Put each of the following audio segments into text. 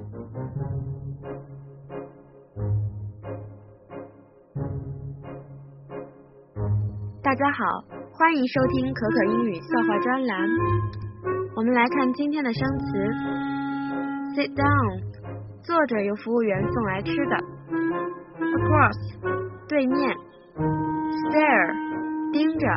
大家好，欢迎收听可可英语笑话专栏。我们来看今天的生词 Sit down， 坐着由服务员送来吃的。 Across， 对面。 Stare， 盯着。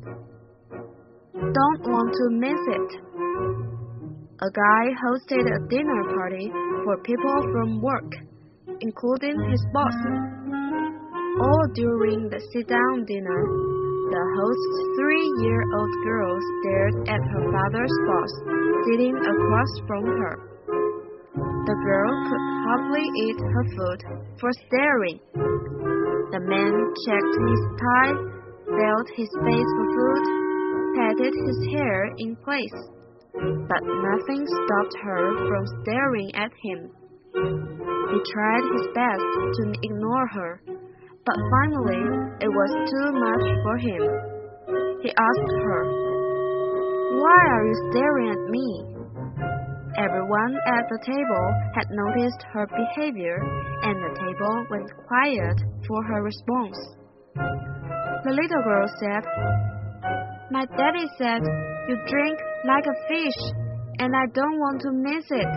Don't want to miss it， A guy hosted a dinner party for people from work, including his boss. All during the sit-down dinner, the host's 3-year-old girl stared at her father's boss, sitting across from her. The girl could hardly eat her food for staring. The man checked his tie, felt his face for food, patted his hair in place, but nothing stopped her from staring at him. He tried his best to ignore her, but finally it was too much for him. He asked her, "Why are you staring at me?" Everyone at the table had noticed her behavior, and the table went quiet for her response. The little girl said, "My daddy said you drink like a fish, and I don't want to miss it."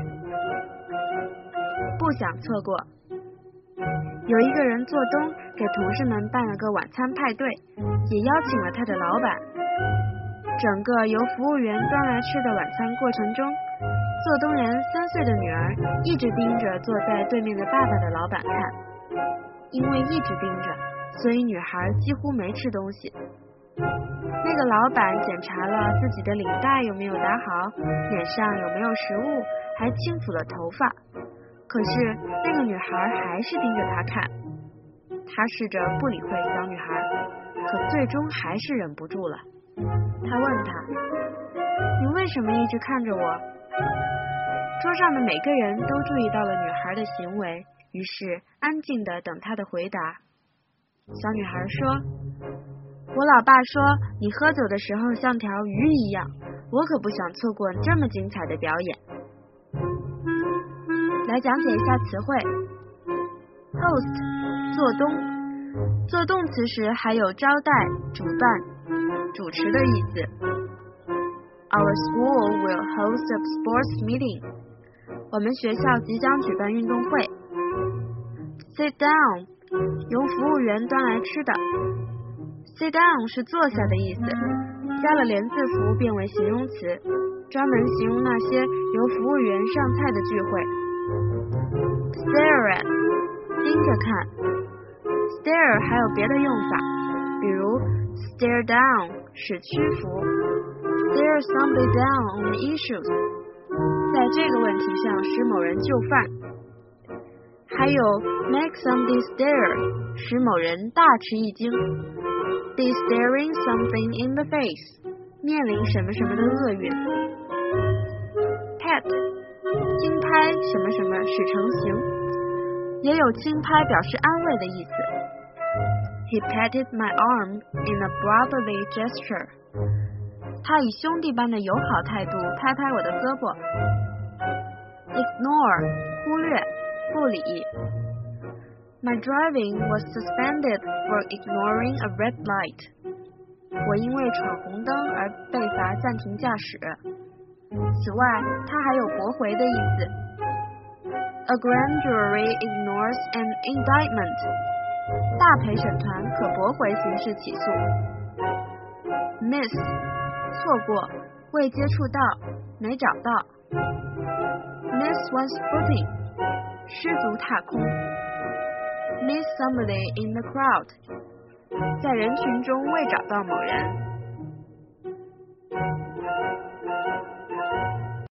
不想错过。有一个人做东给同事们办了个晚餐派对，也邀请了他的老板。整个由服务员端来吃的晚餐过程中，做东人3岁的女儿一直盯着坐在对面的爸爸的老板看。因为一直盯着，所以女孩几乎没吃东西。那个老板检查了自己的领带有没有打好，脸上有没有食物，还轻抚了头发。可是那个女孩还是盯着他看。他试着不理会小女孩，可最终还是忍不住了。他问她，你为什么一直看着我？桌上的每个人都注意到了女孩的行为，于是安静地等她的回答。小女孩说，我老爸说你喝酒的时候像条鱼一样，我可不想错过这么精彩的表演。来讲解一下词汇。 Host， 做东。做动词时还有招待、主办、主持的意思。Our school will host a sports meeting。 我们学校即将举办运动会。Sit down， 由服务员端来吃的。Sit down 是坐下的意思，加了连字符变为形容词，专门形容那些由服务员上菜的聚会。Stare at， 盯着看。Stare 还有别的用法，比如 stare down 是屈服， stare somebody down on the issues 在这个问题上使某人就范，还有 make somebody stare 使某人大吃一惊， be staring something in the face 面临什么什么的厄运。 pat 轻拍什么什么使成形，也有轻拍表示安慰的意思。He patted my arm in a brotherly gesture. 他以兄弟般的友好态度拍拍我的胳膊。Ignore 忽略不理。My driving was suspended for ignoring a red light. 我因为闯红灯而被罚暂停驾驶。此外，它还有驳回的意思。A grand jury ignores an indictment. 大陪审团可驳回刑事起诉。Miss 错过，未接触到，没找到。Miss one's footing 失足踏空。Miss somebody in the crowd 在人群中未找到某人。